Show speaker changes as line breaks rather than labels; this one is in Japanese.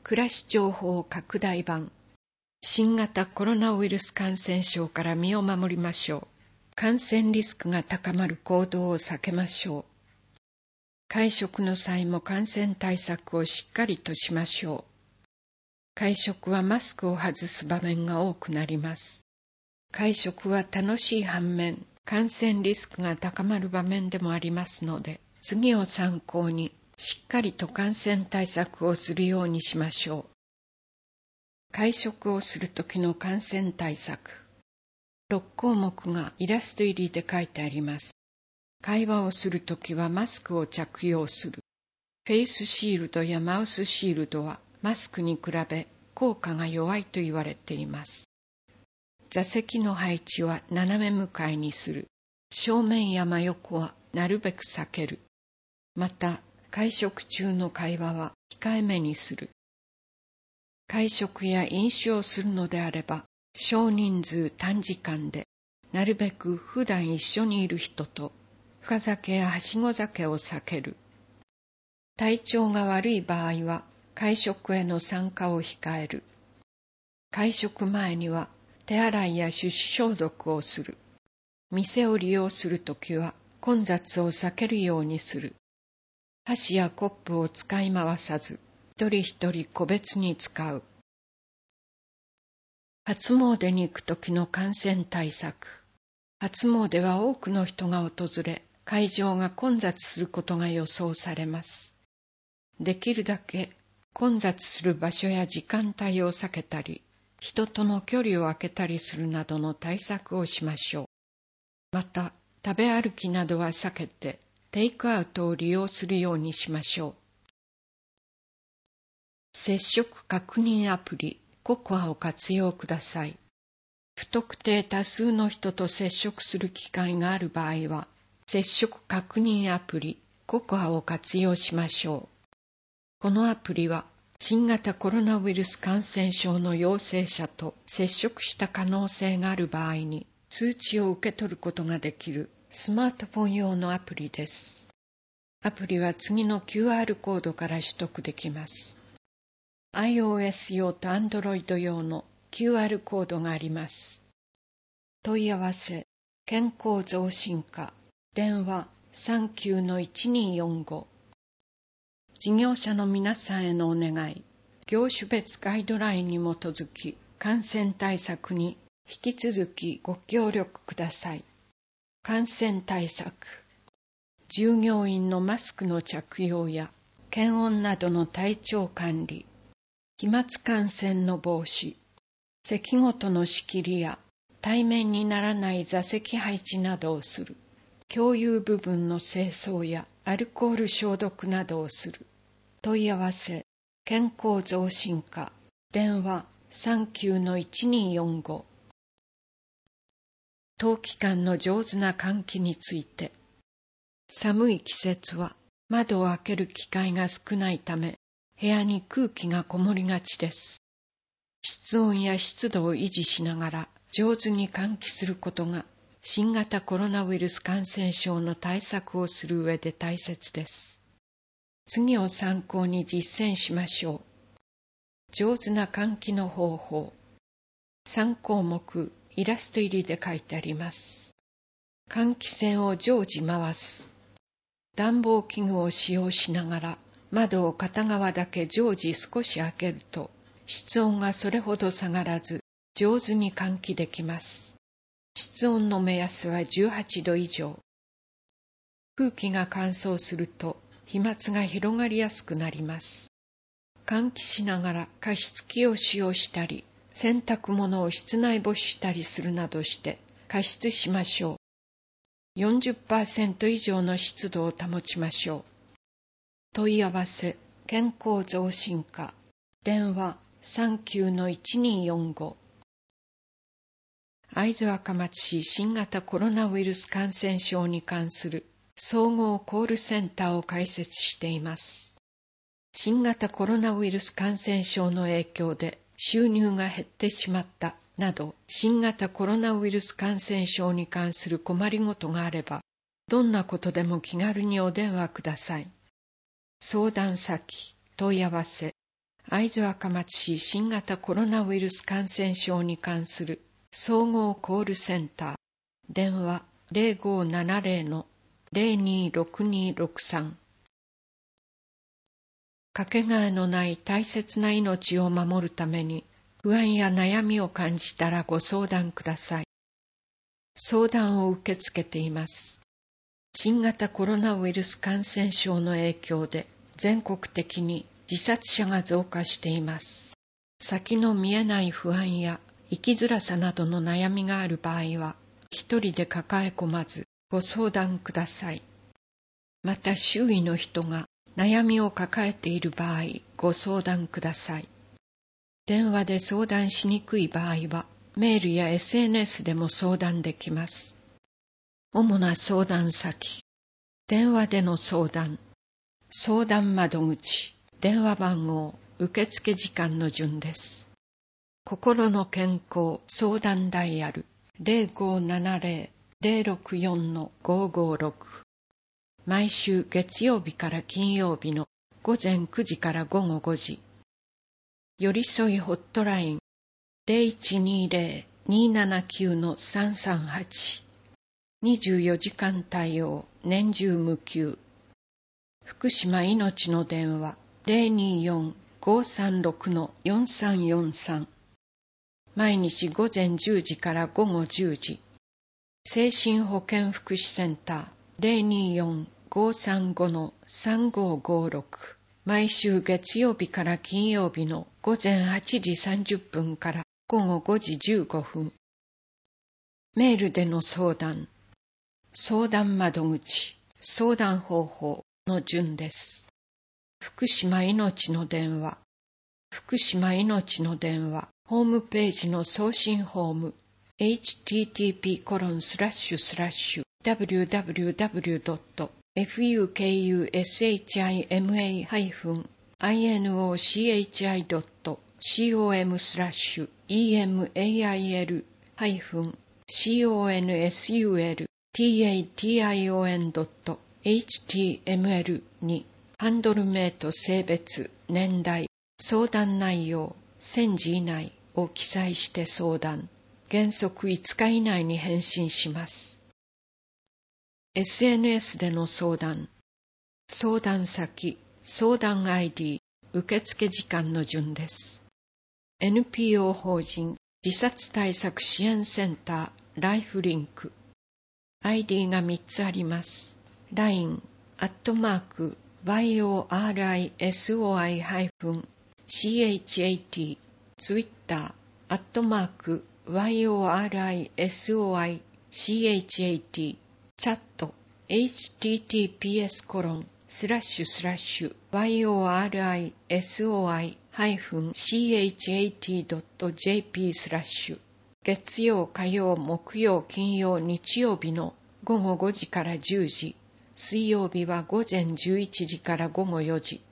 暮らし情報拡大版。新型コロナウイルス感染症から身を守りましょう。感染リスクが高まる行動を避けましょう。会食の際も感染対策をしっかりとしましょう。会食はマスクを外す場面が多くなります。会食は楽しい反面、感染リスクが高まる場面でもありますので、次を参考にしっかりと感染対策をするようにしましょう。会食をするときの感染対策。6項目がイラスト入りで書いてあります。会話をするときはマスクを着用する。フェイスシールドやマウスシールドはマスクに比べ効果が弱いと言われています。座席の配置は斜め向かいにする。正面や真横はなるべく避ける。また、会食中の会話は控えめにする。会食や飲酒をするのであれば、少人数短時間で、なるべく普段一緒にいる人と、深酒やはしご酒を避ける。体調が悪い場合は、会食への参加を控える。会食前には、手洗いや手指消毒をする。店を利用するときは、混雑を避けるようにする。箸やコップを使い回さず、一人一人個別に使う。初詣に行くときの感染対策。初詣は多くの人が訪れ、会場が混雑することが予想されます。できるだけ混雑する場所や時間帯を避けたり、人との距離を空けたりするなどの対策をしましょう。また、食べ歩きなどは避けて、テイクアウトを利用するようにしましょう。接触確認アプリ、ココアを活用ください。不特定多数の人と接触する機会がある場合は、接触確認アプリ、ココアを活用しましょう。このアプリは、新型コロナウイルス感染症の陽性者と接触した可能性がある場合に、通知を受け取ることができるスマートフォン用のアプリです。アプリは次の QR コードから取得できます。iOS 用と Android 用の QR コードがあります。問い合わせ、健康増進課、電話 39-1245。事業者の皆さんへのお願い、業種別ガイドラインに基づき、感染対策に引き続きご協力ください。感染対策。従業員のマスクの着用や検温などの体調管理、飛沫感染の防止、席ごとの仕切りや対面にならない座席配置などをする。共有部分の清掃やアルコール消毒などをする。問い合わせ、健康増進課、電話 39-1245。冬期間の上手な換気について。寒い季節は窓を開ける機会が少ないため、部屋に空気がこもりがちです。室温や湿度を維持しながら上手に換気することが、新型コロナウイルス感染症の対策をする上で大切です。次を参考に実践しましょう。上手な換気の方法。3項目、イラスト入りで書いてあります。換気扇を常時回す。暖房器具を使用しながら、窓を片側だけ常時少し開けると、室温がそれほど下がらず、上手に換気できます。室温の目安は18度以上。空気が乾燥すると飛沫が広がりやすくなります。換気しながら加湿器を使用したり、洗濯物を室内干ししたりするなどして加湿しましょう。40% 以上の湿度を保ちましょう。問い合わせ、健康増進課、電話 39-1245。会津若松市新型コロナウイルス感染症に関する総合コールセンターを開設しています。新型コロナウイルス感染症の影響で収入が減ってしまったなど、新型コロナウイルス感染症に関する困りごとがあれば、どんなことでも気軽にお電話ください。相談先、問い合わせ、 会津若松市新型コロナウイルス感染症に関する総合コールセンター、電話 0570-026263。 かけがえのない大切な命を守るために不安や悩みを感じたらご相談ください。相談を受け付けています。新型コロナウイルス感染症の影響で全国的に自殺者が増加しています。先の見えない不安や生きづらさなどの悩みがある場合は、一人で抱え込まずご相談ください。また周囲の人が悩みを抱えている場合、ご相談ください。電話で相談しにくい場合は、メールや SNS でも相談できます。主な相談先、電話での相談、相談窓口、電話番号、受付時間の順です。心の健康相談ダイヤル 0570-064-556。毎週月曜日から金曜日の午前9時から午後5時。よりそいホットライン 0120-279-338。24時間対応、年中無休。福島いのちの電話 024-536-4343。毎日午前10時から午後10時。精神保健福祉センター 024-535-3556。毎週月曜日から金曜日の午前8時30分から午後5時15分。メールでの相談、相談窓口、相談方法の順です。福島いのちの電話、福島いのちの電話、ホームページの送信フォーム、www.fukushima-email-consul-tation.html にハンドル名と性別、年代、相談内容、1000字以内を記載して相談。原則5日以内に返信します。SNS での相談、相談先、相談 ID、受付時間の順です。NPO 法人自殺対策支援センターライフリンク。ID が3つあります。LINE @YORISOI-CHAT、Twitter @YORISOI-CHAT、チャット https://YORISOI-CHAT.jp/ 月曜、火曜、木曜、金曜、日曜日の午後5時から10時、水曜日は午前11時から午後4時。